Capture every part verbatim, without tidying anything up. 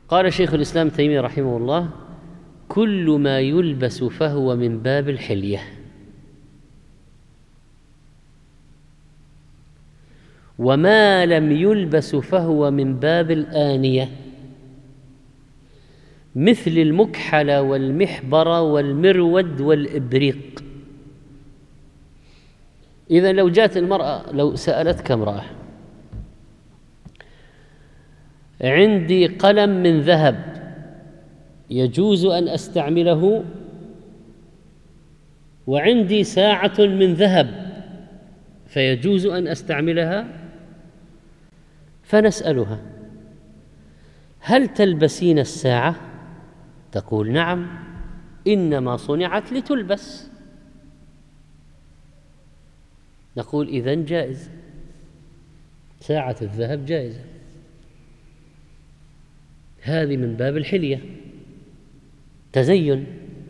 قال شيخ الإسلام تيمية رحمه الله: كل ما يلبس فهو من باب الحلية، وما لم يلبس فهو من باب الآنية، مثل المكحل والمحبر والمرود والإبريق. إذا لو جاءت المرأة، لو سألتك امرأة: عندي قلم من ذهب يجوز أن أستعمله، وعندي ساعة من ذهب فيجوز أن أستعملها، فنسألها: هل تلبسين الساعة؟ تقول: نعم، إنما صنعت لتلبس. نقول: إذن جائز، ساعة الذهب جائزة، هذه من باب الحلية، تزين.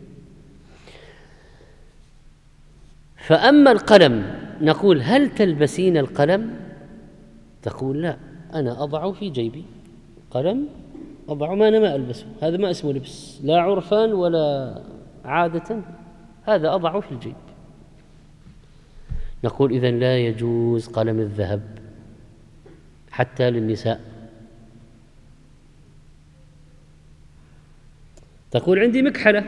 فأما القلم نقول: هل تلبسين القلم؟ تقول: لا، أنا أضع في جيبي قلم، أضع ما أنا ما ألبسه، هذا ما اسمه لبس، لا عرفا ولا عادة، هذا أضع في الجيب. نقول: إذن لا يجوز قلم الذهب حتى للنساء. تقول: عندي مكحلة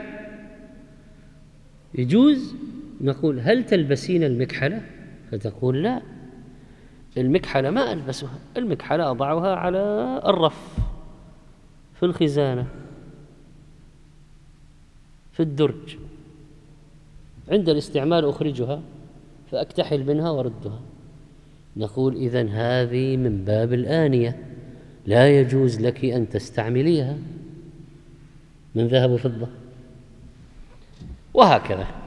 يجوز. نقول: هل تلبسين المكحلة؟ فتقول: لا، المكحلة ما ألبسها، المكحلة أضعها على الرف في الخزانة في الدرج، عند الاستعمال أخرجها فأكتحل منها وردها. نقول: إذن هذه من باب الآنية، لا يجوز لك أن تستعمليها من ذهب وفضة، وهكذا.